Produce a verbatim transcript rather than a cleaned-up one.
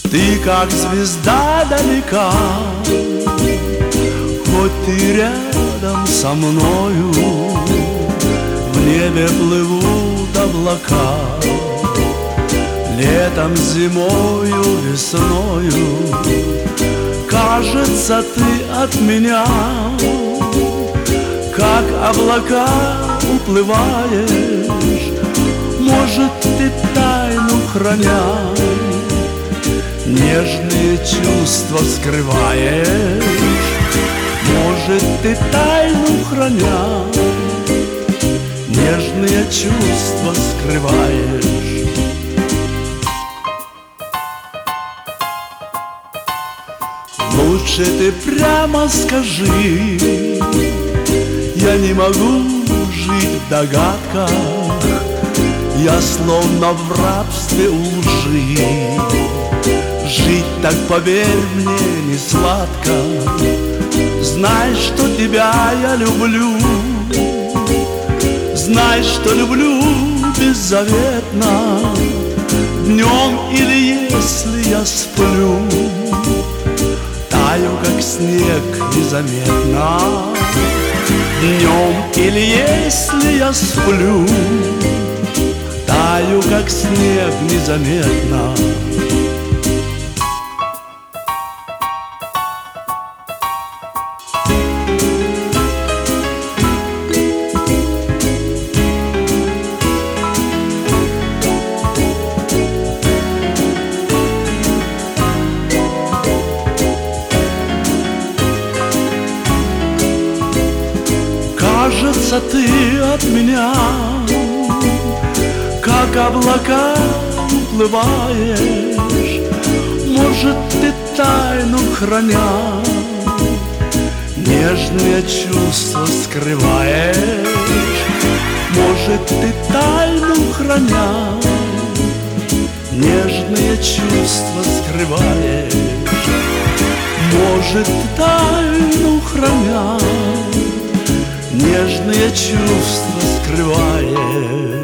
Ты как звезда далека, хоть ты рядом со мною. В небе плывут облака, летом, зимою, весною. Кажется, ты от меня, как облака, уплываешь. Может, ты тайну храня, нежные чувства скрываешь. Может, ты тайну храня, нежные чувства скрываешь. Лучше ты прямо скажи, я не могу жить в догадках. Я словно в рабстве у лжи. Жить так, поверь мне, не сладко. Знай, что тебя я люблю. Знай, что люблю беззаветно. Днем или если я сплю, таю, как снег, незаметно. Днем или если я сплю, таю, как снег, незаметно. Кажется, ты от меня, как облака, уплываешь. Может, ты тайну храня, нежные чувства скрываешь. Может, ты тайну храня, нежные чувства скрываешь. Может, ты тайну храня, нежные чувства скрываешь.